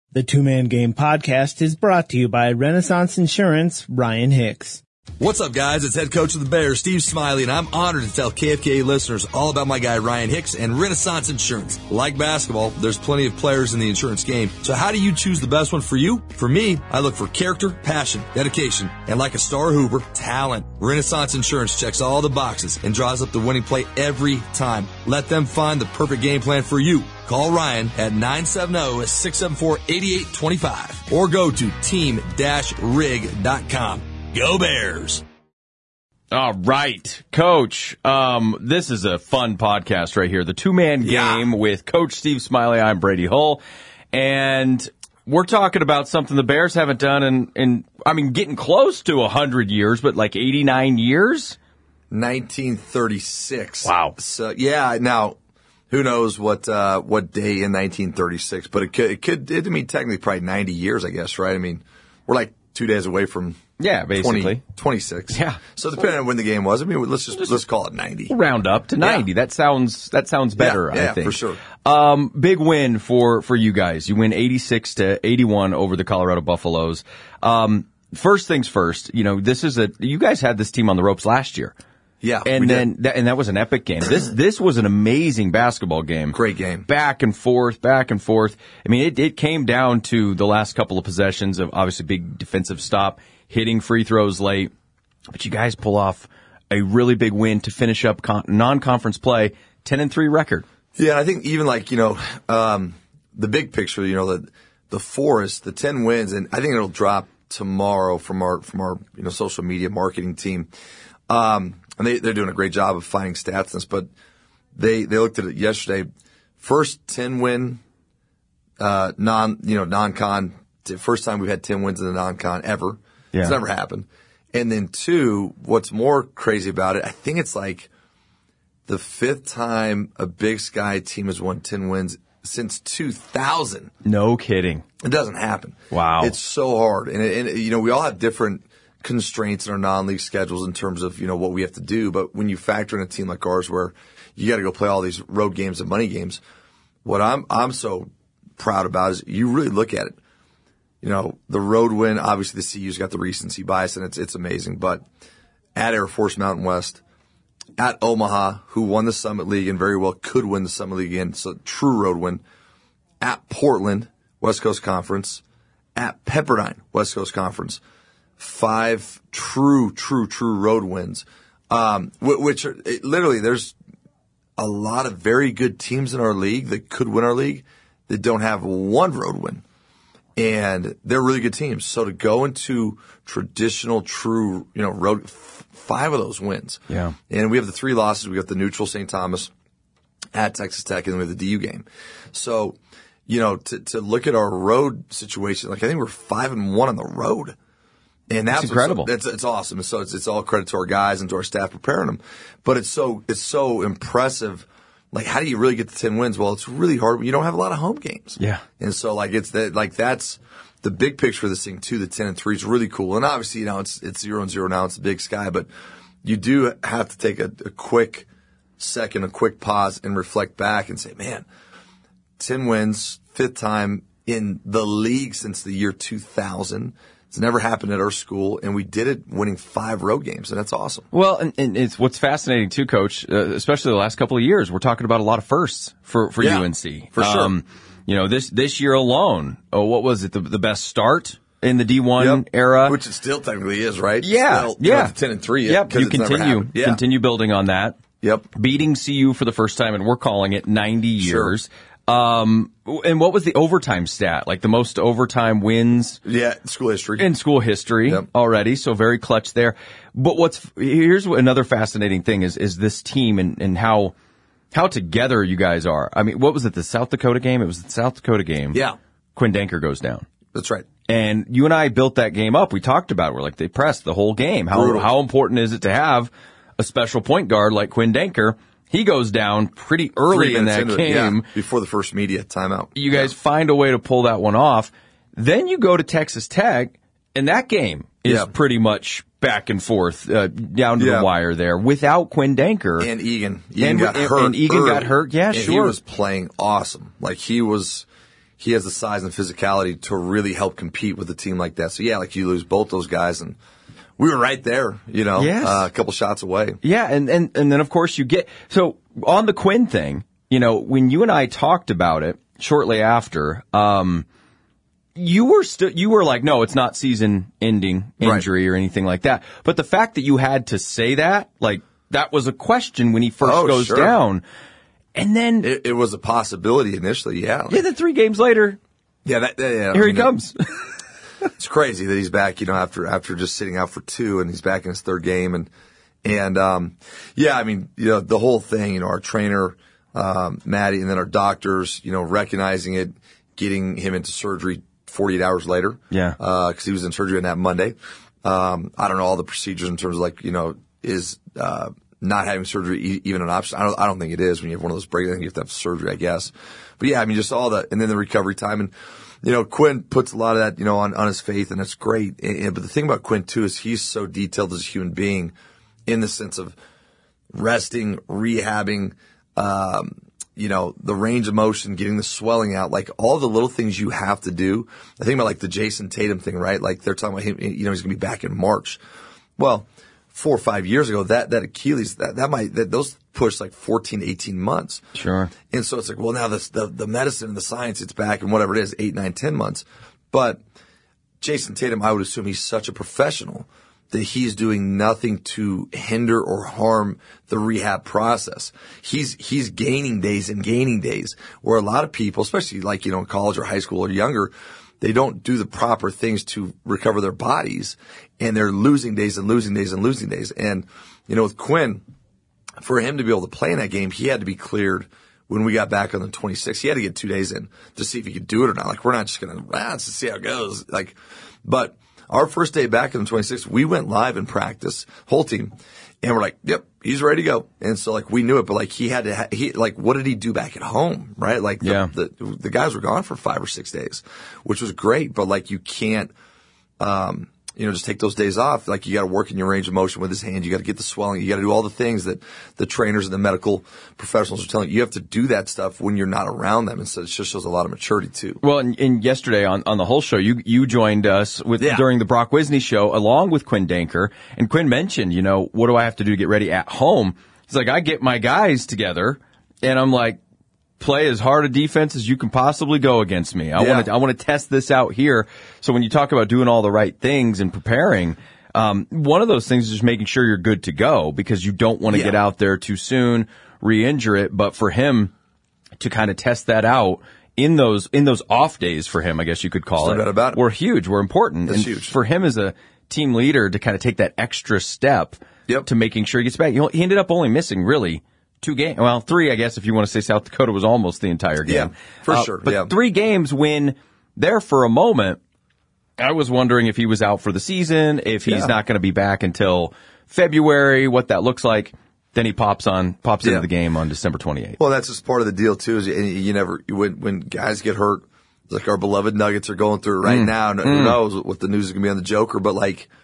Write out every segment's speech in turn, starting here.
The Two-Man Game podcast is brought to you by Renaissance Insurance, Ryan Hicks. What's up, guys? It's head coach of the Bears, Steve Smiley, and I'm honored to tell KFKA listeners all about my guy, Ryan Hicks, and Renaissance Insurance. Like basketball, there's plenty of players in the insurance game. So how do you choose the best one for you? For me, I look for character, passion, dedication, and like a star Hoover, talent. Renaissance Insurance checks all the boxes and draws up the winning play every time. Let them find the perfect game plan for you. Call Ryan at 970-674-8825 or go to team-rig.com. Go Bears! All right, Coach. This is a fun podcast right here. The Two-Man Game with Coach Steve Smiley. I'm Brady Hull. And we're talking about something the Bears haven't done in getting close to 100 years, but like 89 years? 1936. Wow. So, now, who knows what day in 1936, but it could, technically probably 90 years, I guess, right? I mean, we're like 2 days away from basically 26. Yeah. So depending on when the game was, let's call it 90. We'll round up to 90. Yeah. That sounds better, I think. For sure. Big win for you guys. You win 86-81 over the Colorado Buffaloes. First things first, you guys had this team on the ropes last year. Yeah. And that was an epic game. This was an amazing basketball game. Great game. Back and forth. I mean, it came down to the last couple of possessions of obviously big defensive stop, hitting free throws late. But you guys pull off a really big win to finish up non-conference play, 10-3 record. Yeah. And I think even the big picture, the Forest, the 10 wins, and I think it'll drop tomorrow from our social media marketing team. And they're doing a great job of finding stats in this, but they looked at it yesterday. First 10 win, non-con, first time we've had 10 wins in the non-con ever. Yeah. It's never happened. And then two, what's more crazy about it, I think it's like the fifth time a Big Sky team has won 10 wins since 2000. No kidding. It doesn't happen. Wow. It's so hard. And we all have different constraints in our non-league schedules in terms of, what we have to do. But when you factor in a team like ours where you got to go play all these road games and money games, what I'm so proud about is you really look at it. The road win, obviously the CU's got the recency bias and it's amazing, but at Air Force Mountain West, at Omaha, who won the Summit League and very well could win the Summit League again, so true road win, at Portland, West Coast Conference, at Pepperdine, West Coast Conference. 5 true road wins, which are literally there's a lot of very good teams in our league that could win our league that don't have one road win. And they're really good teams. So to go into traditional true, road, 5 of those wins. Yeah. And we have the 3 losses. We got the neutral St. Thomas at Texas Tech and then we have the DU game. So, to look at our road situation, I think we're 5-1 on the road. And that's incredible. It's awesome. So it's all credit to our guys and to our staff preparing them. But it's so impressive. Like, how do you really get to 10 wins? Well, it's really hard. You don't have a lot of home games. Yeah. And so that's the big picture of this thing too. The 10-3 is really cool. And obviously, it's 0-0 now. It's a Big Sky, but you do have to take a quick second, a quick pause and reflect back and say, man, 10 wins, 5th time in the league since the year 2000. It's never happened at our school, and we did it winning 5 road games, and that's awesome. Well, and it's what's fascinating too, Coach, especially the last couple of years. We're talking about a lot of firsts for UNC. For sure. This year alone, what was it? The best start in the D1 era, which it still technically is, right? Yeah, still, 10-3. Yep, you continue building on that. Yep, beating CU for the first time, and we're calling it 90 years. Sure. And what was the overtime stat? Like the most overtime wins? Yeah, school history. In school history already, so very clutch there. But here's another fascinating thing is this team and how together you guys are. I mean, what was it, the South Dakota game? It was the South Dakota game. Yeah. Quinn Danker goes down. That's right. And you and I built that game up. We talked about it. We're like, they pressed the whole game. How important is it to have a special point guard like Quinn Danker? He goes down pretty early in that game. Before the first media timeout. You guys find a way to pull that one off. Then you go to Texas Tech, and that game is pretty much back and forth, down to the wire there, without Quinn Danker. And Egan. Egan got hurt. And Egan got hurt, and he was playing awesome. Like, he was he has the size and physicality to really help compete with a team like that. So yeah, like you lose both those guys, and we were right there, Yes. A couple shots away. Yeah, and then of course you get so on the Quinn thing, when you and I talked about it shortly after, you were like, no, it's not season-ending injury or anything like that. But the fact that you had to say that, like, that was a question when he first goes sure. down. And then It was a possibility initially, yeah. then 3 games later, here he comes. It's crazy that he's back, after just sitting out for 2, and he's back in his 3rd game. And the whole thing, our trainer, Maddie, and then our doctors, recognizing it, getting him into surgery 48 hours later. Yeah. Cause he was in surgery on that Monday. I don't know all the procedures in terms of is, not having surgery even an option? I don't think it is. When you have one of those breakdowns, you have to have surgery, I guess. But yeah, just all that, and then the recovery time. And, Quinn puts a lot of that, on his faith, and it's great. But the thing about Quinn too is he's so detailed as a human being in the sense of resting, rehabbing, the range of motion, getting the swelling out, like all the little things you have to do. I think about like the Jason Tatum thing, right? Like they're talking about him, he's going to be back in March. Well, 4 or 5 years ago, that Achilles, those push like 14 to 18 months. Sure. And so it's like, well, now the medicine and the science, it's back in whatever it is, 8, 9, 10 months. But Jason Tatum, I would assume he's such a professional that he's doing nothing to hinder or harm the rehab process. He's gaining days and gaining days, where a lot of people, especially like, in college or high school or younger, they don't do the proper things to recover their bodies, and they're losing days and losing days and losing days. And, with Quinn, for him to be able to play in that game, he had to be cleared when we got back on the 26th. He had to get 2 days in to see if he could do it or not. Like, we're not just going to, let's just see how it goes. But our first day back on the 26th, we went live in practice, whole team, and we're like, yep, he's ready to go. And so we knew it, but he had to, what did he do back at home, right? The guys were gone for 5 or 6 days, which was great, but you can't, just take those days off. You got to work in your range of motion with his hand. You got to get the swelling. You got to do all the things that the trainers and the medical professionals are telling you. You have to do that stuff when you're not around them. And so it just shows a lot of maturity too. Well, and yesterday on the whole show, you joined us during the Brock Wisney show along with Quinn Danker. And Quinn mentioned, what do I have to do to get ready at home? He's like, I get my guys together and I'm like, play as hard a defense as you can possibly go against me. I want to test this out here. So when you talk about doing all the right things and preparing, one of those things is just making sure you're good to go, because you don't want to get out there too soon, re-injure it. But for him to kind of test that out in those off days for him, I guess you could call it, were huge, were important. That's and huge. For him as a team leader to kind of take that extra step to making sure he gets back. He ended up only missing really 2 games. Well, 3, I guess, if you want to say South Dakota was almost the entire game. Yeah, for sure. But 3 games when there for a moment, I was wondering if he was out for the season, if he's not going to be back until February, what that looks like. Then he pops into the game on December 28th. Well, that's just part of the deal too. Is when guys get hurt, like our beloved Nuggets are going through it right now. And who knows what the news is going to be on the Joker, but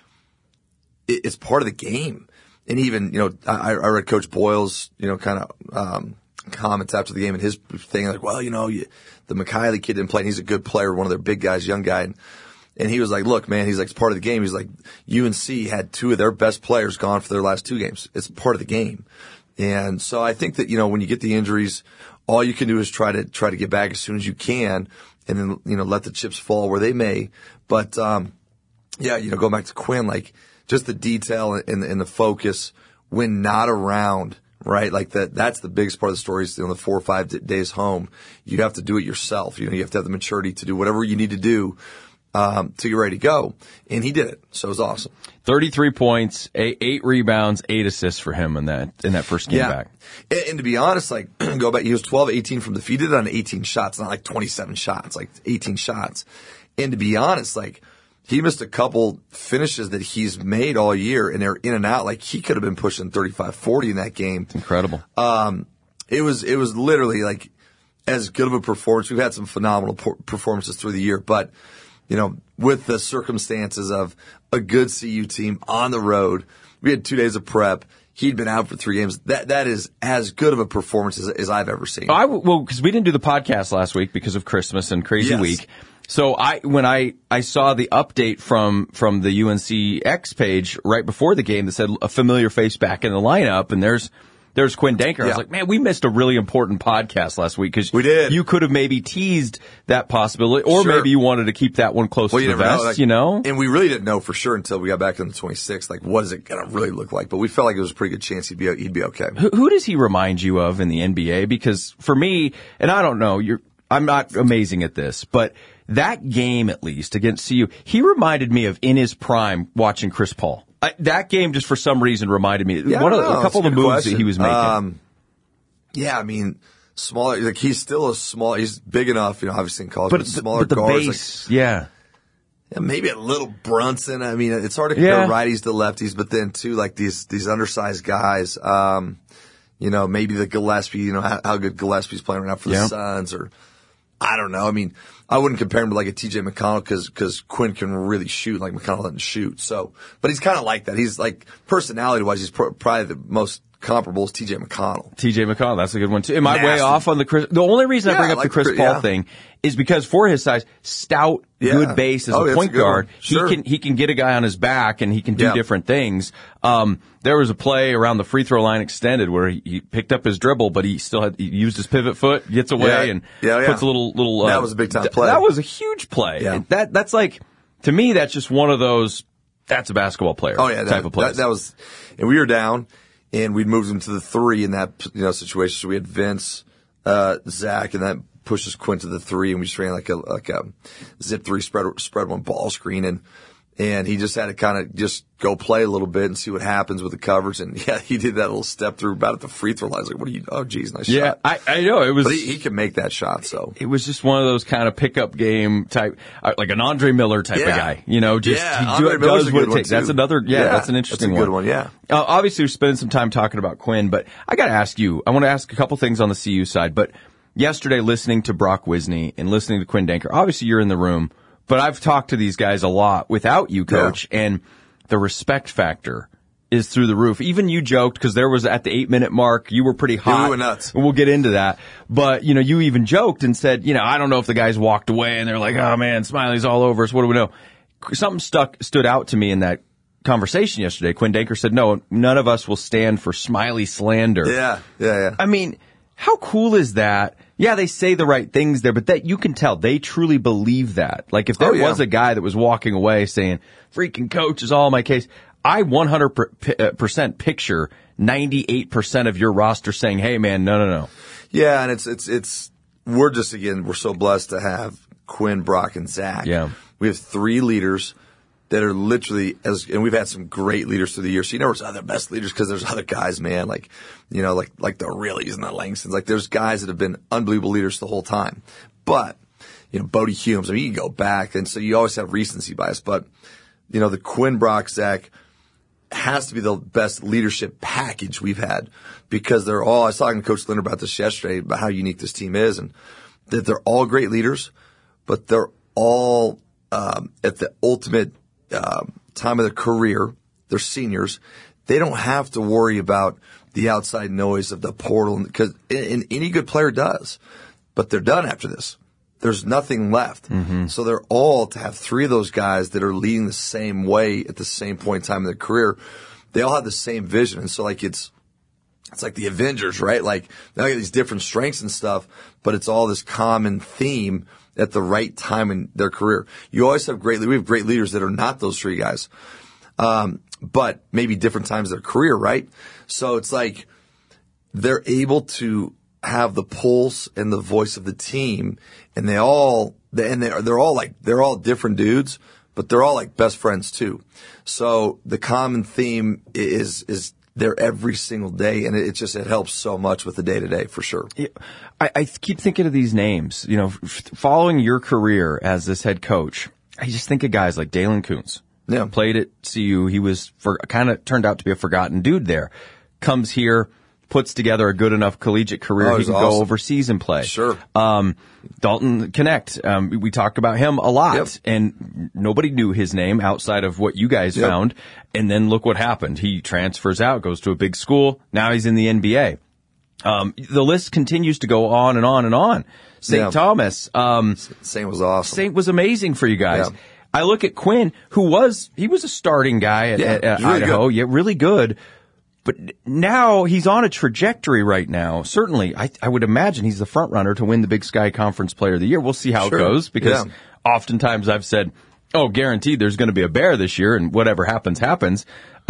it's part of the game. And even, I read Coach Boyle's, kind of, comments after the game, and his thing, the McKiley kid didn't play, and he's a good player, one of their big guys, young guy. And he was like, look, man, he's like, it's part of the game. He's like, UNC had 2 of their best players gone for their last 2 games. It's part of the game. And so I think that, when you get the injuries, all you can do is try to get back as soon as you can, and then, let the chips fall where they may. But, going back to Quinn, just the detail and the focus when not around, right? That's the biggest part of the story is, the 4 or 5 days home. You have to do it yourself. You have to have the maturity to do whatever you need to do, to get ready to go. And he did it. So it was awesome. 33 points, 8 rebounds, 8 assists for him in that first game back. And to be honest, go back, he was 12-18 from the field. He did it on 18 shots, not 27 shots, 18 shots. And to be honest, he missed a couple finishes that he's made all year, and they're in and out. He could have been pushing 35-40 in that game. It's incredible. It was literally as good of a performance. We've had some phenomenal performances through the year, but, with the circumstances of a good CU team on the road, we had 2 days of prep. he'd been out for 3 games. That is as good of a performance as I've ever seen. Well, because we didn't do the podcast last week because of Christmas and crazy week. So when I saw the update from the UNC X page right before the game that said a familiar face back in the lineup, and there's Quinn Danker. I was like, man, we missed a really important podcast last week because we did. You could have maybe teased that possibility, or maybe you wanted to keep that one close to the vest, And we really didn't know for sure until we got back on the 26th. Like, what is it going to really look like? But we felt like it was a pretty good chance he'd be okay. Who does he remind you of in the NBA? Because for me, and I don't know, I'm not amazing at this, but that game at least against CU, he reminded me of in his prime watching Chris Paul. That game just for some reason reminded me a couple of the moves that he was making. I mean, smaller. Like he's still he's big enough, obviously in college, but smaller the guards. Base, maybe a little Brunson. I mean, it's hard to compare righties to lefties, but then too, like these undersized guys. Maybe the Gillespie. How good Gillespie's playing right now for the Suns, or I don't know. I mean, I wouldn't compare him to like a TJ McConnell because Quinn can really shoot like McConnell doesn't shoot. So, but he's kind of like that. He's like personality-wise, he's probably the most comparable is TJ McConnell. TJ McConnell, that's a good one too. Am I way off on the Chris? The only reason I bring up the Chris Paul thing is because for his size, stout, good base as a point guard, he can get a guy on his back and he can do different things. There was a play around the free throw line extended where he picked up his dribble, but he used his pivot foot, gets away and puts a little. That was a big time play. That was a huge play. Yeah. That's like, to me, that's just one of those. That's a basketball player. Type of play. That was, and we were down. And we'd moved him to the 3 in that situation. So we had Vince, Zach, and that pushes Quinn to the 3, and we just ran like a zip 3 spread one ball screen, and he just had to kind of just go play a little bit and see what happens with the coverage. And he did that little step through about at the free throw line. I was like, what are you? Oh, geez, nice shot. I know it was. But he can make that shot. So it was just one of those kind of pickup game type, like an Andre Miller type of guy. He does what it takes. That's another. That's an interesting one. That's a good one. Yeah. Obviously, we're spending some time talking about Quinn, but I got to ask you. I want to ask a couple things on the CU side. But yesterday, listening to Brock Wisney and listening to Quinn Danker, obviously you're in the room. But I've talked to these guys a lot without you, Coach, and the respect factor is through the roof. Even you joked, because there was at the 8-minute mark, you were pretty hot. We were nuts. We'll get into that. But, you even joked and said, I don't know if the guys walked away and they're like, oh man, Smiley's all over us. What do we know? Something stood out to me in that conversation yesterday. Quinn Danker said, no, none of us will stand for Smiley slander. Yeah. I mean, how cool is that? Yeah, they say the right things there, but that you can tell they truly believe that. Like if there was a guy that was walking away saying, freaking coach is all my case, I 100% picture 98% of your roster saying, hey man, no. Yeah, and it's we're so blessed to have Quinn, Brock, and Zach. Yeah. We have 3 leaders that are literally and we've had some great leaders through the years. So there's other best leaders because there's other guys, man, like the Reillys and the Langstons. Like there's guys that have been unbelievable leaders the whole time. But, Bodie Humes, you can go back, and so you always have recency bias. But, the Quinn, Brock, Zach has to be the best leadership package we've had because I was talking to Coach Linder about this yesterday, about how unique this team is, and that they're all great leaders, but they're all at the ultimate time of their career. They're seniors. They don't have to worry about the outside noise of the portal because any good player does, but they're done after this. There's nothing left. Mm-hmm. So they're all to have 3 of those guys that are leading the same way at the same point in time in their career. They all have the same vision. And so it's like the Avengers, right? Like they all get these different strengths and stuff, but it's all this common theme at the right time in their career. You always have we have great leaders that are not those 3 guys. But maybe different times of their career, right? So it's like they're able to have the pulse and the voice of the team, and they're all different dudes, but they're all like best friends too. So the common theme is there every single day, and it helps so much with the day to day for sure. Yeah, I keep thinking of these names, following your career as this head coach. I just think of guys like Dalen Kuntz. Yeah. Played at CU. He was kind of turned out to be a forgotten dude there. Comes here, puts together a good enough collegiate career, he can go overseas and play. Sure. Dalton Connect, we talked about him a lot, and nobody knew his name outside of what you guys found. And then look what happened. He transfers out, goes to a big school. Now he's in the NBA. The list continues to go on and on and on. St. Thomas. St. was awesome. St. was amazing for you guys. Yeah. I look at Quinn, he was a starting guy at Idaho. Really really good. But now he's on a trajectory right now. Certainly, I would imagine he's the front runner to win the Big Sky Conference Player of the Year. We'll see how it goes, because oftentimes I've said, guaranteed there's going to be a Bear this year, and whatever happens, happens.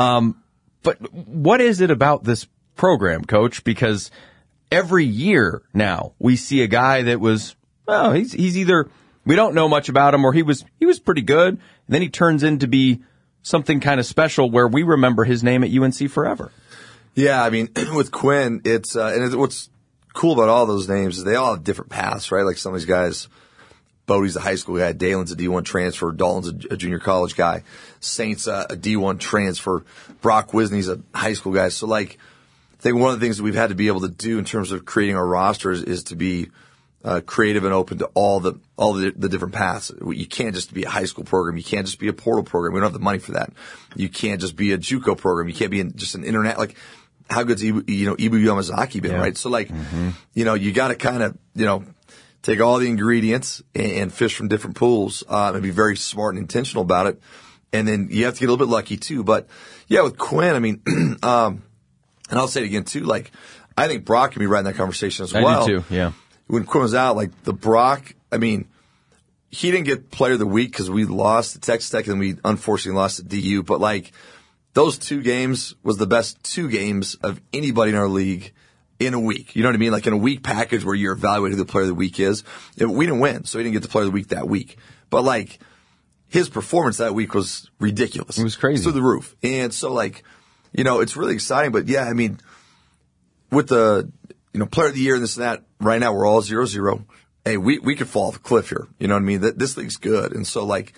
But what is it about this program, Coach? Because every year now we see a guy that was, he's either, we don't know much about him, or he was pretty good, and then he turns into be something kind of special where we remember his name at UNC forever. Yeah, I mean, with Quinn, what's cool about all those names is they all have different paths, right? Like some of these guys, Bodie's a high school guy, Dalen's a D1 transfer, Dalton's a junior college guy, Saint's a D1 transfer, Brock Wisney's a high school guy. So like, I think one of the things that we've had to be able to do in terms of creating our rosters is to be creative and open to all the different paths. You can't just be a high school program. You can't just be a portal program. We don't have the money for that. You can't just be a JUCO program. You can't be just an internet. Like, how good's Ibu Yamazaki been, right? So like, you got to kind of, take all the ingredients and fish from different pools, and be very smart and intentional about it. And then you have to get a little bit lucky too. But yeah, with Quinn, I mean, and I'll say it again too, like, I think Brock can be right in that conversation as well. I do too, yeah. When Quinn was out, like the Brock, I mean, he didn't get player of the week because we lost to Texas Tech and we unfortunately lost to DU. But like, those 2 games was the best 2 games of anybody in our league in a week. You know what I mean? Like in a week package where you're evaluating who the player of the week is. We didn't win, so he didn't get the player of the week that week. But like, his performance that week was ridiculous. It was crazy. Through the roof. And so like, it's really exciting. But yeah, I mean, with the, player of the year and this and that, right now we're all 0-0. Hey, we could fall off a cliff here. You know what I mean? This league's good. And so like,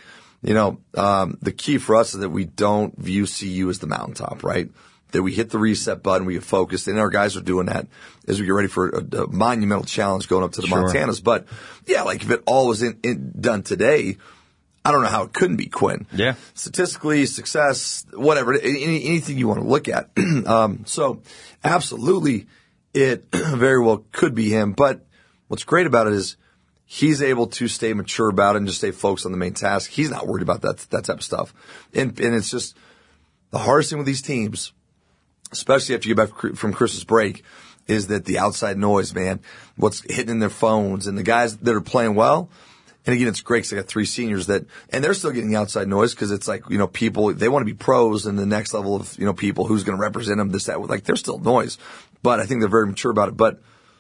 the key for us is that we don't view CU as the mountaintop, right? That we hit the reset button, we get focused, and our guys are doing that as we get ready for a monumental challenge going up to the Montanas. But yeah, like if it all was done today, I don't know how it couldn't be Quinn. Yeah. Statistically, success, whatever, anything you want to look at. So absolutely it very well could be him. But what's great about it is he's able to stay mature about it and just stay focused on the main task. He's not worried about that type of stuff. And it's just the hardest thing with these teams, especially after you get back from Christmas break, is that the outside noise, man, what's hitting in their phones and the guys that are playing well. And again, it's great because they got 3 seniors and they're still getting the outside noise because it's like, people, they want to be pros and the next level of, people who's going to represent them, this, that, like they're still noise. But I think they're very mature about it. But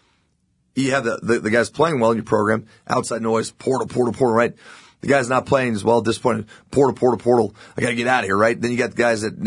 you have the guys playing well in your program, outside noise, portal, right? The guy's not playing as well, disappointed, portal. I got to get out of here, right? Then you got the guys that,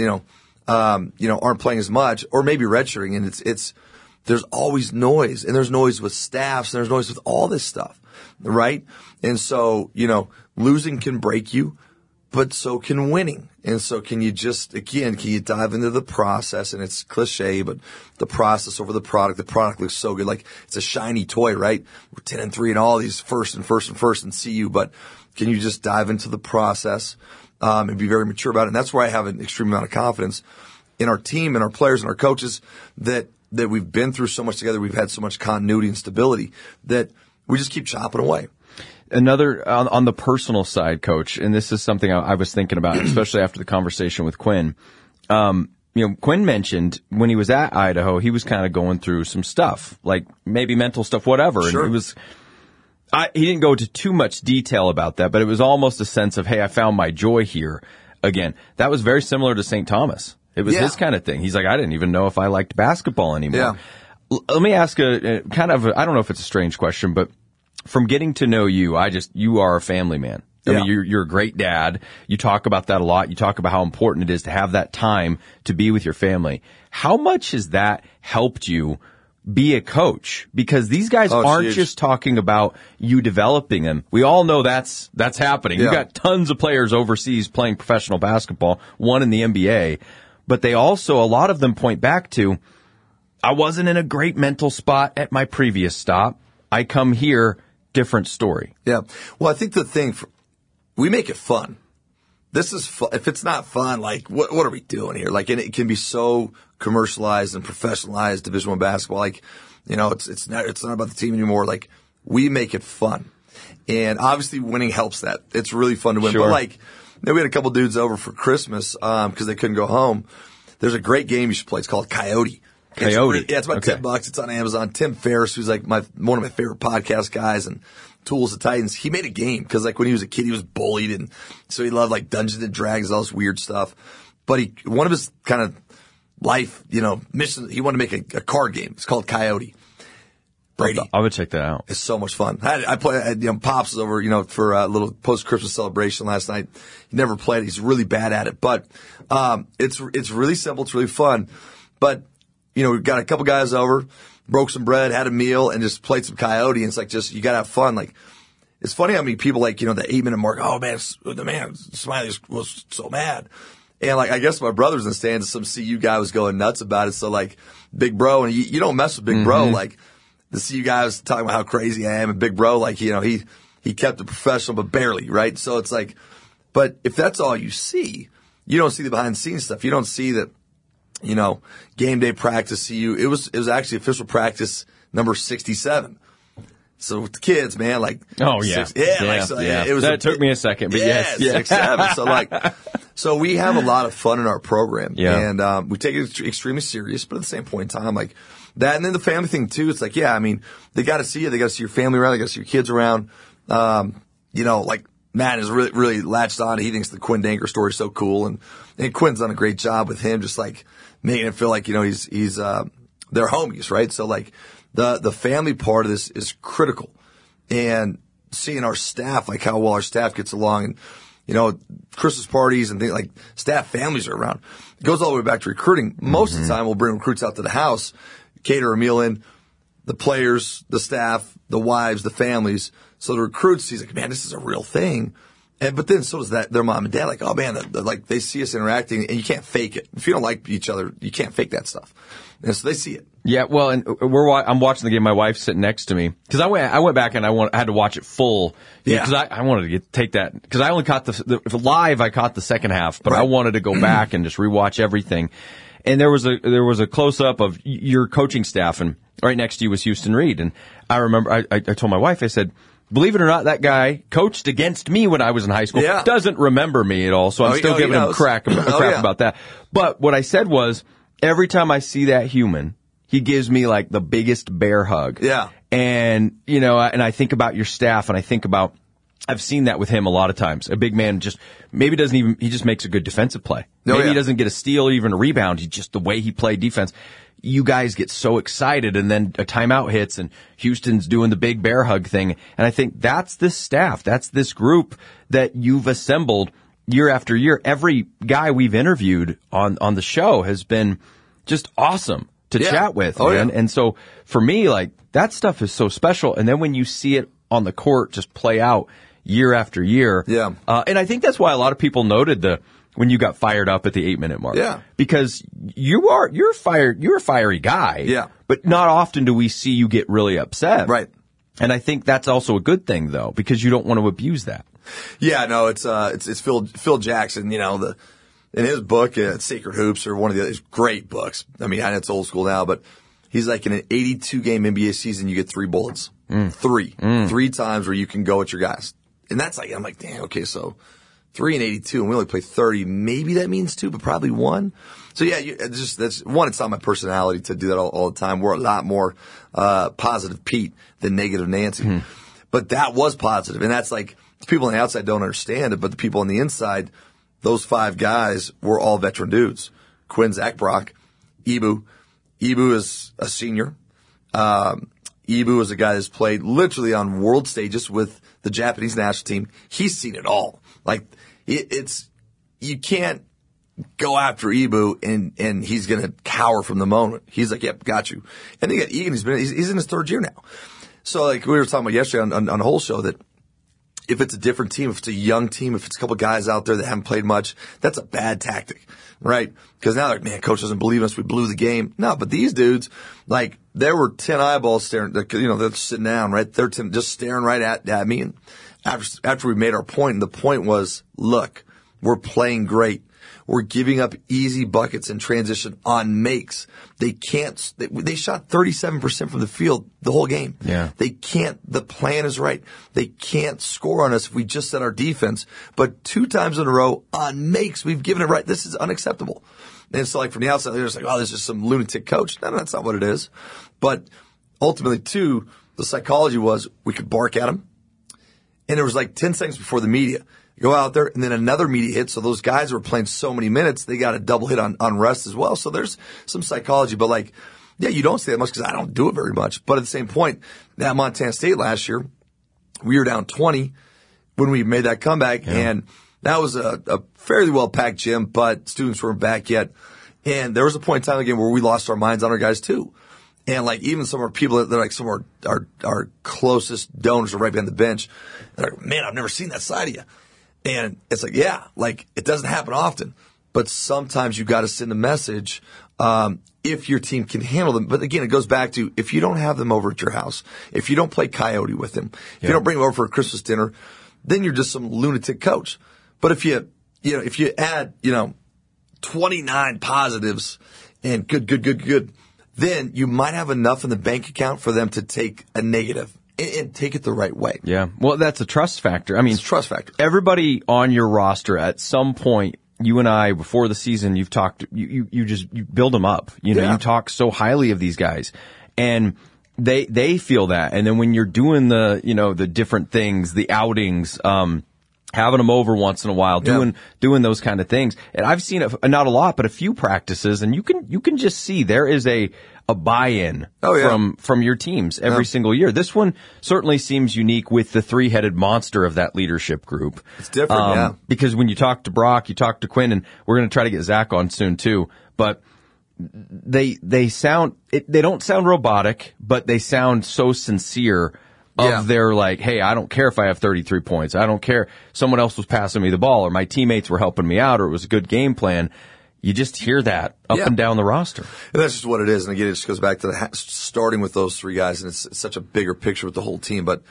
aren't playing as much or maybe redshirting, and there's always noise, and there's noise with staffs, and there's noise with all this stuff, right? And so, losing can break you, but so can winning. And so can you dive into the process? And it's cliche, but the process over the product looks so good. Like it's a shiny toy, right? We're 10-3 and all these first and CU, but can you just dive into the process, and be very mature about it? And that's where I have an extreme amount of confidence in our team and our players and our coaches that we've been through so much together. We've had so much continuity and stability that we just keep chopping away. Another, on the personal side, Coach, and this is something I was thinking about, especially after the conversation with Quinn. Quinn mentioned when he was at Idaho, he was kind of going through some stuff, like maybe mental stuff, whatever. Sure. And he didn't go into too much detail about that, but it was almost a sense of, hey, I found my joy here again. That was very similar to St. Thomas. It was his kind of thing. He's like, I didn't even know if I liked basketball anymore. Yeah. Let me ask a kind of, I don't know if it's a strange question, but from getting to know you, you are a family man. I mean, you're a great dad. You talk about that a lot. You talk about how important it is to have that time to be with your family. How much has that helped you be a coach? Because these guys aren't just talking about you developing them. We all know that's happening. Yeah. You got tons of players overseas playing professional basketball, one in the NBA, but they also, a lot of them point back to, I wasn't in a great mental spot at my previous stop. I come here, different story. Yeah. Well, I think the thing, we make it fun. This is fun. If it's not fun, like, what are we doing here? Like, and it can be so commercialized and professionalized, Division I basketball. Like, it's not about the team anymore. Like, we make it fun. And obviously winning helps that. It's really fun to win. Sure. But like, we had a couple dudes over for Christmas, cause they couldn't go home. There's a great game you should play. It's called Coyote. It's about $10. It's on Amazon. Tim Ferriss, who's like one of my favorite podcast guys, and Tools of Titans. He made a game because like when he was a kid, he was bullied, and so he loved like Dungeons and Dragons, all this weird stuff. But one of his kind of life, mission, he wanted to make a card game. It's called Coyote. Brady, I would check that out. It's so much fun. I Pops was over, for a little post-Christmas celebration last night. He never played it. He's really bad at it, but it's really simple. It's really fun. But we got a couple guys over, broke some bread, had a meal, and just played some Coyote. And it's like, you gotta have fun. Like, it's funny how many people the 8-minute mark, oh man, Smiley was so mad. And like, I guess my brother's in the stands, some CU guy was going nuts about it. So like, big bro, and you don't mess with big bro. Like, the CU guy was talking about how crazy I am, and big bro, like, he kept it professional, but barely, right? So it's like, but if that's all you see, you don't see the behind the scenes stuff. You don't see that, game day practice, CU. It was actually official practice number 67. So with the kids, man, like. Oh, yeah. It was. That took me a second, but yes. 6, 7. So we have a lot of fun in our program. Yeah. And, we take it extremely serious, but at the same point in time, like that. And then the family thing too. It's like, they got to see you. They got to see your family around. They got to see your kids around. Like Matt is really, really latched on. He thinks the Quinn Danker story is so cool. And Quinn's done a great job with him, just like making it feel like, he's they're homies, right? So like the family part of this is critical. And seeing our staff, like how well our staff gets along, and, Christmas parties and things like staff families are around. It goes all the way back to recruiting. Most of the time we'll bring recruits out to the house, cater a meal in, the players, the staff, the wives, the families. So the recruits, he's like, man, this is a real thing. But then so does their mom and dad. Like, oh man, like they see us interacting, and you can't fake it. If you don't like each other, you can't fake that stuff. And so they see it. Yeah, well, and I'm watching the game. My wife's sitting next to me because I went back and I had to watch it full. Yeah, because I wanted to take that because I only caught the live. I caught the second half, but right. I wanted to go back and just rewatch everything. And there was a close up of your coaching staff, and right next to you was Houston Reed. And I remember I told my wife, I said, believe it or not, that guy coached against me when I was in high school. Yeah. Doesn't remember me at all, so I'm still giving him crap about that. But what I said was, every time I see that human, he gives me like the biggest bear hug. Yeah. And, and I think about your staff, and I think about, I've seen that with him a lot of times. A big man maybe he just makes a good defensive play. Maybe he doesn't get a steal or even a rebound. The way he played defense. You guys get so excited, and then a timeout hits, and Houston's doing the big bear hug thing. And I think that's this staff, that's this group that you've assembled year after year. Every guy we've interviewed on the show has been just awesome to chat with, man. And so for me, like, that stuff is so special. And then when you see it on the court just play out year after year. Yeah. And I think that's why a lot of people noted when you got fired up at the 8-minute mark. Yeah. Because you're a fiery guy. Yeah. But not often do we see you get really upset. Right. And I think that's also a good thing, though, because you don't want to abuse that. Yeah, no, it's Phil Jackson, in his book, Sacred Hoops, or one of the other great books. I mean, I know it's old school now, but he's like, in an 82-game NBA season, you get 3 bullets. 3 times where you can go at your guys. And that's like, I'm like, damn, okay, so 3 and 82, and we only play 30. Maybe that means 2, but probably 1. So yeah, that's one. It's not my personality to do that all the time. We're a lot more positive Pete than negative Nancy. But that was positive, and that's like, people on the outside don't understand it, but the people on the inside, those 5 guys were all veteran dudes. Quinn, Zach Brock, Ibu. Ibu is a senior. Ibu is a guy that's played literally on world stages with the Japanese national team. He's seen it all. Like, you can't go after Ibu and he's going to cower from the moment. He's like, yep, got you. And then you got Egan, he's in his 3rd year now. So like we were talking about yesterday on the whole show, that if it's a different team, if it's a young team, if it's a couple guys out there that haven't played much, that's a bad tactic, right? Because now they're like, man, coach doesn't believe us. We blew the game. No, but these dudes, like, there were 10 eyeballs staring, they're sitting down, right? They're just staring right at me. And after we made our point, and the point was, look, we're playing great. We're giving up easy buckets in transition on makes. They shot 37% from the field the whole game. Yeah. They can't, the plan is right. They can't score on us if we just set our defense. But 2 times in a row on makes, we've given it right. This is unacceptable. And so like from the outside, they're just like, oh, this is some lunatic coach. No, that's not what it is. But ultimately, too, the psychology was we could bark at them. And there was like 10 seconds before the media. Go out there, and then another media hit. So those guys were playing so many minutes, they got a double hit on rest as well. So there's some psychology. But like, yeah, you don't say that much because I don't do it very much. But at the same point, that Montana State last year, we were down 20 when we made that comeback. Yeah. And that was a fairly well-packed gym, but students weren't back yet. And there was a point in time in the game where we lost our minds on our guys too. And like even some of our people that are like some of our closest donors are right behind the bench. They're like, man, I've never seen that side of you. And it's like, yeah, like it doesn't happen often, but sometimes you got to send a message, if your team can handle them. But again, it goes back to if you don't have them over at your house, if you don't play coyote with them, if you don't bring them over for a Christmas dinner, then you're just some lunatic coach. But if you add, 29 positives and good, then you might have enough in the bank account for them to take a negative. And take it the right way. Yeah. Well, that's a trust factor. I mean, it's a trust factor. Everybody on your roster at some point, you and I, before the season, you've talked, you build them up. You talk so highly of these guys. And they feel that. And then when you're doing the different things, the outings, having them over once in a while, doing those kind of things. And I've seen not a lot, but a few practices, and you can just see there is a buy-in from your teams every single year. This one certainly seems unique with the 3-headed monster of that leadership group. It's different, because when you talk to Brock, you talk to Quinn, and we're going to try to get Zach on soon too, but they don't sound robotic, but they sound so sincere of their like, hey, I don't care if I have 33 points. I don't care. Someone else was passing me the ball, or my teammates were helping me out, or it was a good game plan. You just hear that up and down the roster. And that's just what it is. And again, it just goes back to starting with those 3 guys, and it's such a bigger picture with the whole team. But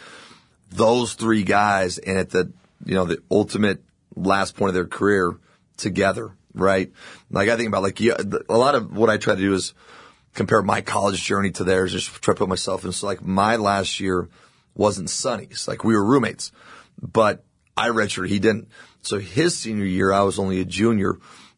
those 3 guys, and at the ultimate last point of their career together, right? Like I think about a lot of what I try to do is compare my college journey to theirs, just try to put myself in. So like my last year wasn't Sonny's. Like we were roommates, but I redshirted, he didn't. So his senior year, I was only a junior.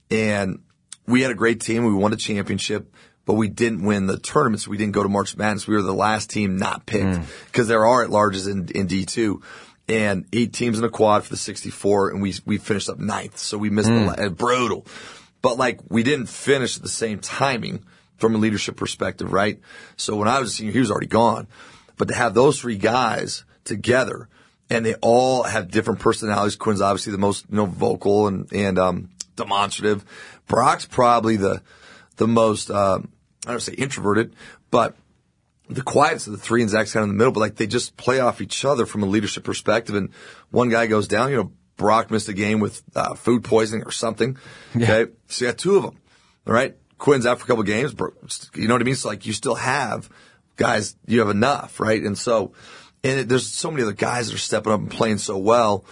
And we had a great team. We won a championship, but we didn't win the tournaments. We didn't go to March Madness. We were the last team not picked because there are at-larges in D2 and 8 teams in a quad for the 64, and we finished up 9th. So we missed brutal. But like we didn't finish at the same timing from a leadership perspective, right? So when I was a senior, he was already gone. But to have those 3 guys together, and they all have different personalities. Quinn's obviously the most vocal and demonstrative. Brock's probably the most, I don't say introverted, but the quietest of the 3, and Zach's kind of in the middle, but like they just play off each other from a leadership perspective. And one guy goes down, Brock missed a game with food poisoning or something. Okay. So you got 2 of them. All right. Quinn's out for a couple of games. You know what I mean? So like you still have guys, you have enough, right? And so, there's so many other guys that are stepping up and playing so well.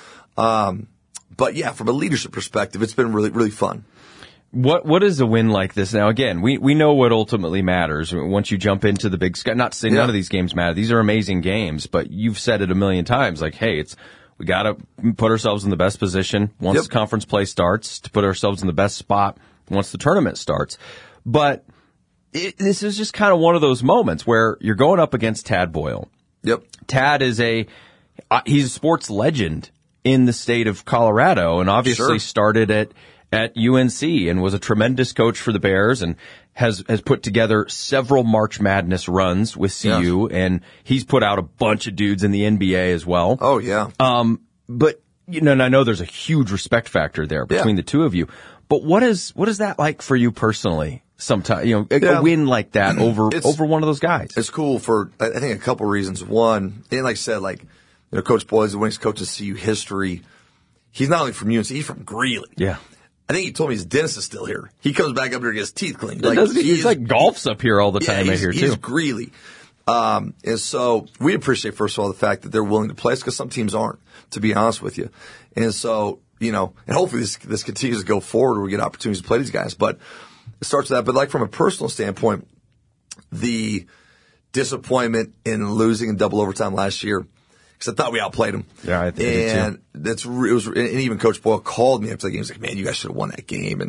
But yeah, from a leadership perspective, it's been really, really fun. What is a win like this? Now, again, we know what ultimately matters once you jump into the big sky. Not to say none of these games matter. These are amazing games, but you've said it a million times. Like, hey, we got to put ourselves in the best position once conference play starts, to put ourselves in the best spot once the tournament starts. But this is just kind of one of those moments where you're going up against Tad Boyle. Yep. Tad is he's a sports legend in the state of Colorado, and obviously started at UNC and was a tremendous coach for the Bears, and has put together several March Madness runs with CU, and he's put out a bunch of dudes in the NBA as well. Oh yeah. But and I know there's a huge respect factor there between the 2 of you. But what is that like for you personally? Sometimes, a win like that over one of those guys. It's cool for, I think, a couple reasons. One, and like I said, like, Coach Boyle is the winningest coach in CU history. He's not only from UNC, he's from Greeley. Yeah. I think he told me his dentist is still here. He comes back up here to get his teeth cleaned. He's like golfs up here all the time I hear, too. He's Greeley. And so we appreciate, first of all, the fact that they're willing to play us because some teams aren't, to be honest with you. And so, and hopefully this continues to go forward where we get opportunities to play these guys. But it starts with that. But like from a personal standpoint, the disappointment in losing in double overtime last year, because I thought we outplayed them. Yeah, I think and and even Coach Boyle called me after the game. He was like, "Man, you guys should have won that game."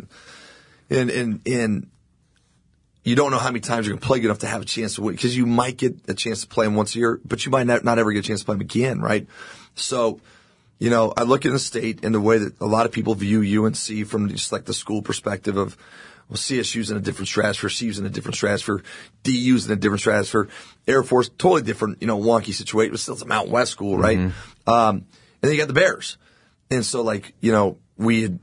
And you don't know how many times you're going to play good enough to have a chance to win, because you might get a chance to play them once a year, but you might not ever get a chance to play them again, right? So, I look at the state and the way that a lot of people view UNC from just like the school perspective of, well, CSU's in a different stratosphere, CU's in a different stratosphere, DU's in a different stratosphere, Air Force, totally different, wonky situation, but still it's a Mountain West school, right? Mm-hmm. And then you got the Bears. And so we had,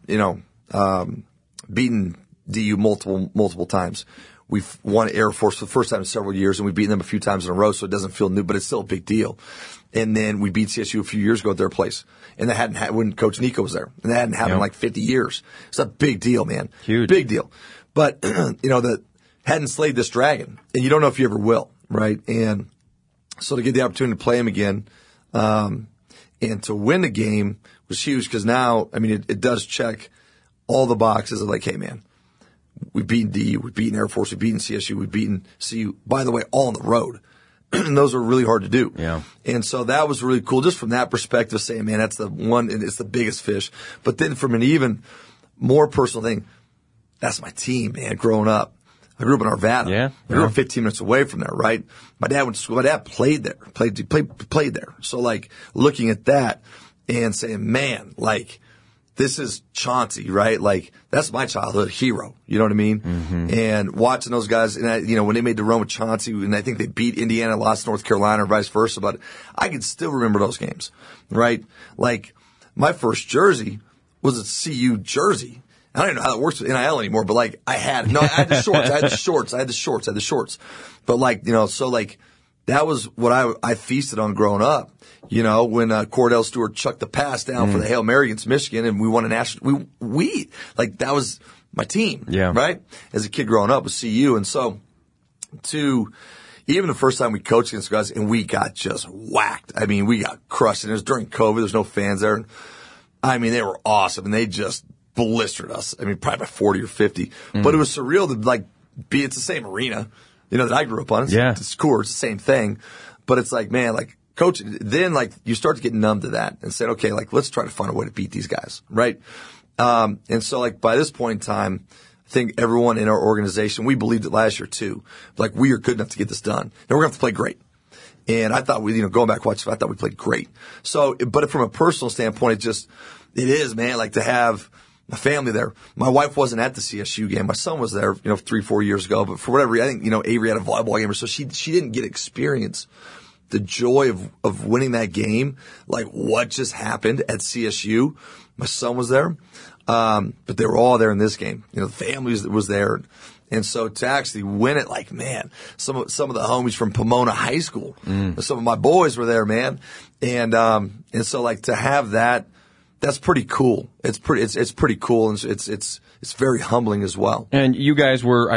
beaten DU multiple times. We've won Air Force for the first time in several years, and we've beaten them a few times in a row, so it doesn't feel new, but it's still a big deal. And then we beat CSU a few years ago at their place. And that hadn't happened when Coach Nico was there. And that hadn't happened in like 50 years. It's a big deal, man. Huge. Big deal. But, that hadn't slayed this dragon. And you don't know if you ever will, right? And so to get the opportunity to play him again, and to win the game was huge, because now, it does check all the boxes of like, hey, man, we've beaten DU, we've beaten Air Force, we've beaten CSU, we've beaten CU, by the way, all on the road. And those are really hard to do. Yeah. And so that was really cool, just from that perspective, saying, man, that's the one, and it's the biggest fish. But then from an even more personal thing, that's my team, man, growing up. I grew up in Arvada. Yeah. I grew up 15 minutes away from there, right? My dad went to school. My dad played there, played there. So looking at that and saying, man, this is Chauncey, right? That's my childhood hero. You know what I mean? Mm-hmm. And watching those guys, and when they made the run with Chauncey, and I think they beat Indiana, lost North Carolina, or vice versa, but I can still remember those games, right? My first jersey was a CU jersey. I don't even know how that works with NIL anymore, but I had the shorts. I had the shorts. But that was what I feasted on growing up. When Cordell Stewart chucked the pass down for the Hail Mary against Michigan, and we won a national, that was my team. Yeah. Right? As a kid growing up with CU. And so even the first time we coached against guys and we got just whacked. We got crushed, and it was during COVID. There's no fans there. They were awesome, and they just blistered us. probably by 40 or 50. But it was surreal to it's the same arena, that I grew up on. It's cool. It's the same thing. But it's man, coach, then you start to get numb to that and say, okay, let's try to find a way to beat these guys. Right. And so by this point in time, I think everyone in our organization, we believed it last year too. We are good enough to get this done. And we're going to have to play great. And I thought going back watching, I thought we played great. So, but from a personal standpoint, it is, man, to have my family there. My wife wasn't at the CSU game. My son was there, 3-4 years ago. But for whatever reason, I think, Avery had a volleyball game, so she didn't get experience the joy of winning that game, what just happened at CSU. My son was there, but they were all there in this game. The family was there. And so to actually win it, man, some of the homies from Pomona High School, some of my boys were there, man. And so to have that, that's pretty cool. It's pretty cool, and it's very humbling as well. And you guys were,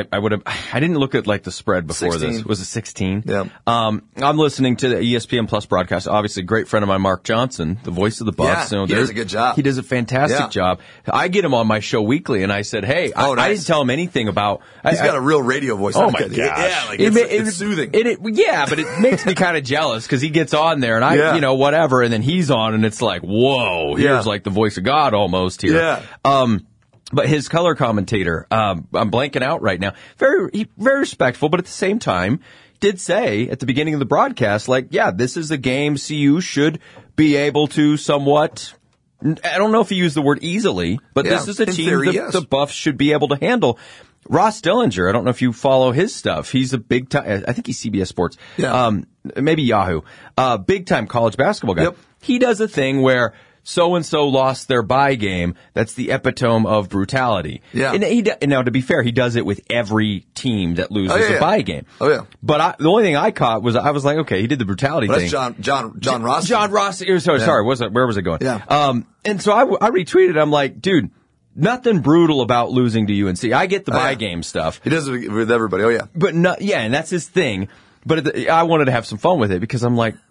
I didn't look at the spread before 16. This. Was it 16? Yeah. I'm listening to the ESPN Plus broadcast. Obviously, a great friend of mine, Mark Johnson, the voice of the Bucs. Yeah, he does a good job. He does a fantastic job. I get him on my show weekly, and I said, hey, nice. I didn't tell him anything about. He's got a real radio voice. Oh my gosh. Yeah, it's soothing. But it makes me kind of jealous because he gets on there, and I, whatever, and then he's on, and it's whoa, here's the voice of God almost here. Yeah. But his color commentator, I'm blanking out right now, very respectful, but at the same time, did say at the beginning of the broadcast, this is a game CU should be able to somewhat, I don't know if he used the word easily, but this is a team the Buffs should be able to handle. Ross Dillinger, I don't know if you follow his stuff. He's a big time, I think he's CBS Sports, maybe Yahoo, big time college basketball guy. Yep. He does a thing where so-and-so lost their bye game. That's the epitome of brutality. Yeah. And now, to be fair, he does it with every team that loses a bye game. Oh, yeah. But the only thing I caught was, I was like, okay, he did the brutality thing. That's John Ross. John Ross. Sorry, where was it going? Yeah. And so I retweeted. I'm like, dude, nothing brutal about losing to UNC. I get the bye game stuff. He does it with everybody. Oh, yeah. But and that's his thing. But I wanted to have some fun with it because I'm like,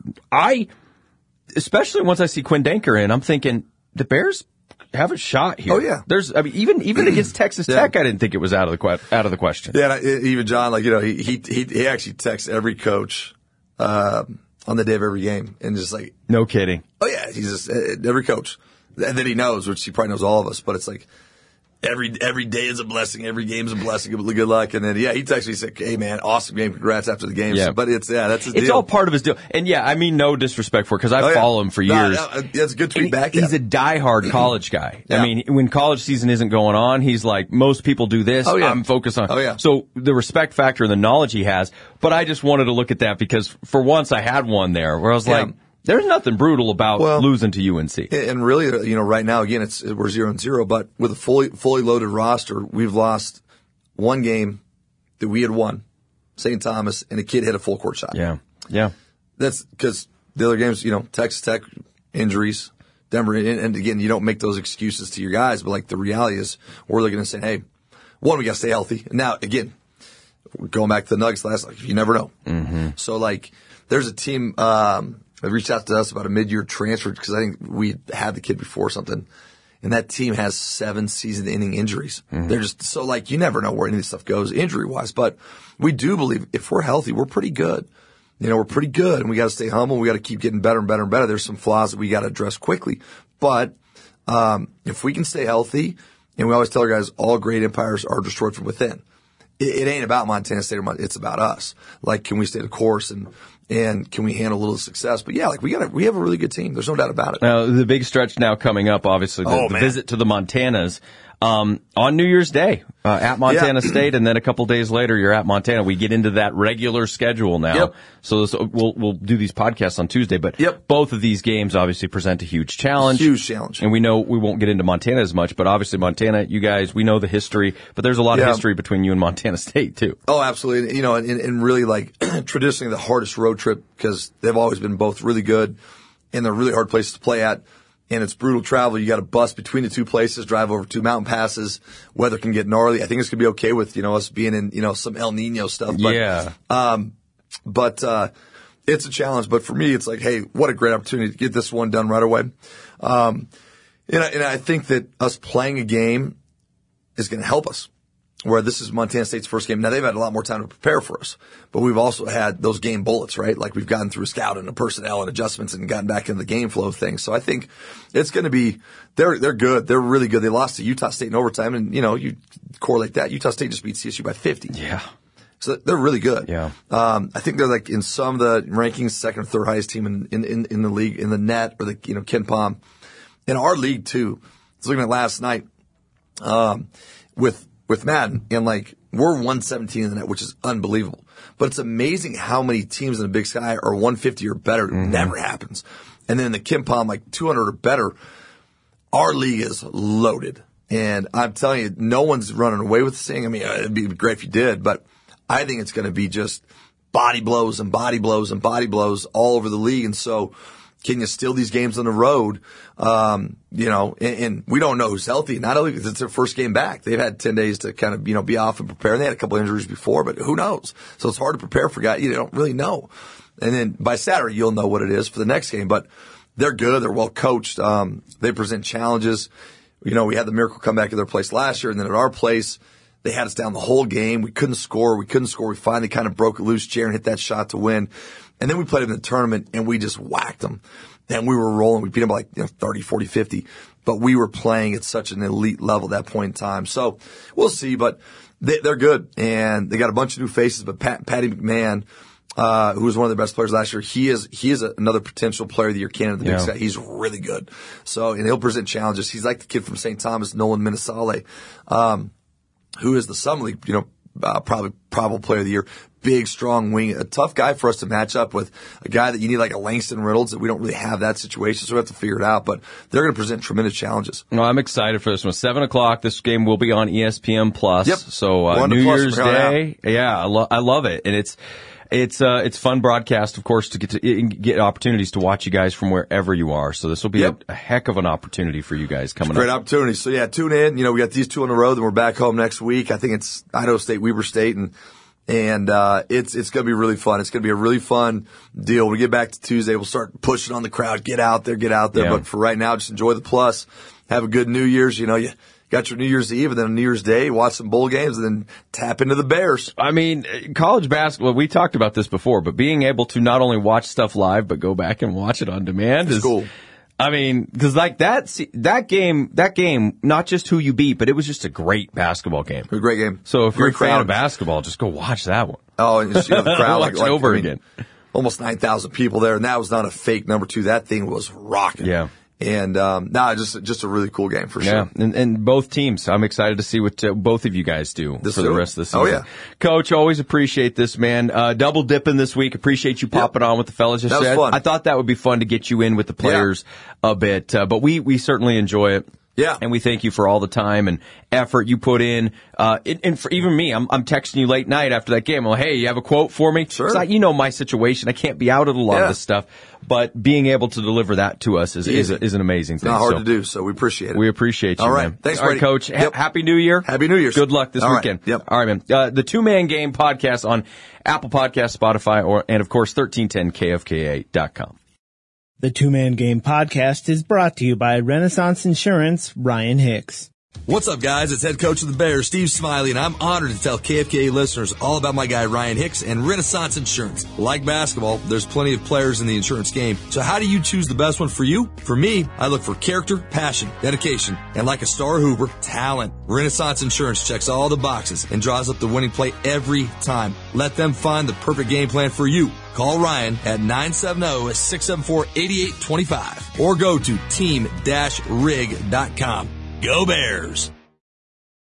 especially once I see Quinn Danker in, I'm thinking the Bears have a shot here. Oh, yeah. Even against Texas Tech, I didn't think it was out of the question. Yeah, even John, like, he actually texts every coach on the day of every game and just like, no kidding. Oh yeah, he's just every coach, and then he knows, which he probably knows all of us, but it's like every day is a blessing, every game is a blessing. Good luck, and then he texted me, said, "Hey man, awesome game, congrats after the game." Yeah. But that's his deal. It's all part of his deal, and I mean no disrespect for it because I follow him for years. That's a good tweet back. He's a diehard college guy. Yeah. I mean, when college season isn't going on, he's like, most people do this. Oh, yeah. I'm focused on. Oh, yeah. So the respect factor and the knowledge he has, but I just wanted to look at that because for once I had one there where I was like, there's nothing brutal about losing to UNC. And really, right now, again, we're 0-0, but with a fully loaded roster, we've lost one game that we had won, St. Thomas, and a kid hit a full court shot. Yeah. Yeah. That's because the other games, Texas Tech, injuries, Denver, and again, you don't make those excuses to your guys, but like the reality is we're looking and saying, hey, one, we got to stay healthy. And now, again, going back to the Nuggets you never know. Mm-hmm. So like, there's a team, they reached out to us about a mid-year transfer because I think we had the kid before or something. And that team has 7 season-ending injuries. Mm-hmm. They're just so you never know where any of this stuff goes injury-wise. But we do believe if we're healthy, we're pretty good. We're pretty good, and we got to stay humble. We got to keep getting better and better and better. There's some flaws that we got to address quickly. But if we can stay healthy, and we always tell our guys, all great empires are destroyed from within. It ain't about Montana State it's about us. Like, can we stay the course and can we handle a little success? But yeah, we have a really good team. There's no doubt about it. Now, the big stretch now coming up, obviously, the visit to the Montanas, on New Year's Day, at Montana State, and then a couple days later, you're at Montana. We get into that regular schedule now. Yep. So we'll do these podcasts on Tuesday, but both of these games obviously present a huge challenge. Huge challenge. And we know we won't get into Montana as much, but obviously Montana, you guys, we know the history, but there's a lot of history between you and Montana State too. Oh, absolutely. And really traditionally the hardest road trip because they've always been both really good and they're really hard places to play at. And it's brutal travel. You got to bus between the two places, drive over 2 mountain passes. Weather can get gnarly. I think it's going to be okay with, us being in, some El Nino stuff. But, but it's a challenge. But for me, it's like, hey, what a great opportunity to get this one done right away. And I think that us playing a game is going to help us. Where this is Montana State's first game. Now, they've had a lot more time to prepare for us, but we've also had those game bullets, right? Like, we've gotten through scout and the personnel and adjustments and gotten back into the game flow of things. So I think it's going to be, they're good. They're really good. They lost to Utah State in overtime, and, you correlate that. Utah State just beat CSU by 50. Yeah. So they're really good. Yeah. I think they're in some of the rankings, second or third highest team in the league, in the net, or the, Ken Pom. In our league, too, I was looking at last night, with Madden, and we're 117 in the net, which is unbelievable. But it's amazing how many teams in the Big Sky are 150 or better. It never happens. And then in the Ken Pom, 200 or better. Our league is loaded. And I'm telling you, no one's running away with this thing. I mean, it'd be great if you did, but I think it's going to be just body blows and body blows and body blows all over the league. And so, can you steal these games on the road? And we don't know who's healthy. Not only because it's their first game back. They've had 10 days to kind of, be off and prepare. And they had a couple injuries before, but who knows? So it's hard to prepare for guys. You don't really know. And then by Saturday, you'll know what it is for the next game. But they're good. They're well coached. They present challenges. We had the Miracle come back at their place last year. And then at our place, they had us down the whole game. We couldn't score. We finally kind of broke it loose. Jaron hit that shot to win. And then we played them in the tournament, and we just whacked them. And we were rolling. We beat them by 30, 40, 50. But we were playing at such an elite level at that point in time. So we'll see. But they're good. And they got a bunch of new faces. But Patty McMahon, who was one of the best players last year, he is another potential player of the year candidate in the Big Sky. He's really good. So, and he'll present challenges. He's like the kid from St. Thomas, Nolan Minnesale, who is the Summer League, probably player of the year. Big, strong wing, a tough guy for us to match up with, a guy that you need like a Langston Reynolds, that we don't really have that situation, so we have to figure it out. But they're going to present tremendous challenges. No, I'm excited for this one. 7:00. This game will be on ESPN Plus. Yep. So New Year's Day, yeah, I love it, and it's fun broadcast, of course, to get opportunities to watch you guys from wherever you are. So this will be a heck of an opportunity for you guys coming up. Great opportunity. So yeah, tune in. You know, we got these two on the road, then we're back home next week. I think it's Idaho State, Weber State, and it's going to be really fun. It's going to be a really fun deal. When we get back to Tuesday, we'll start pushing on the crowd. Get out there. Yeah. But for right now, just enjoy the plus. Have a good New Year's. You know, you got your New Year's Eve and then on New Year's Day, watch some bowl games and then tap into the Bears. I mean, college basketball, we talked about this before, but being able to not only watch stuff live, but go back and watch it on demand is cool. I mean, because like that game, not just who you beat, but it was just a great basketball game. A great game. So if you're a fan crowd of basketball, just go watch that one. Oh, and just, you know, the crowd watch it over again. Almost 9,000 people there, and that was not a fake number 2. That thing was rocking. Yeah. And just a really cool game for sure. Yeah, and both teams. I'm excited to see what both of you guys do for the rest of the season. Oh yeah, Coach, always appreciate this, man. Double dipping this week. Appreciate you popping on with the fellas. Just that was fun. I thought that would be fun to get you in with the players a bit, but we certainly enjoy it. Yeah. And we thank you for all the time and effort you put in. And for even me, I'm texting you late night after that game. I'm like, hey, you have a quote for me? Sure. 'Cause you know my situation. I can't be out at a lot of this stuff. But being able to deliver that to us is an amazing thing. Not hard to do, so we appreciate it. We appreciate you, all right. man. Thanks, all right, Coach. Happy New Year. Happy New Year. Good luck this weekend. Right. Yep. All right, man. The Two Man Game podcast on Apple Podcasts, Spotify, and, of course, 1310kfka.com. The Two Man Game podcast is brought to you by Renaissance Insurance, Ryan Hicks. What's up, guys? It's head coach of the Bears, Steve Smiley, and I'm honored to tell KFKA listeners all about my guy, Ryan Hicks, and Renaissance Insurance. Like basketball, there's plenty of players in the insurance game. So how do you choose the best one for you? For me, I look for character, passion, dedication, and like a star Hoover, talent. Renaissance Insurance checks all the boxes and draws up the winning play every time. Let them find the perfect game plan for you. Call Ryan at 970-674-8825 or go to team-rig.com. Go Bears!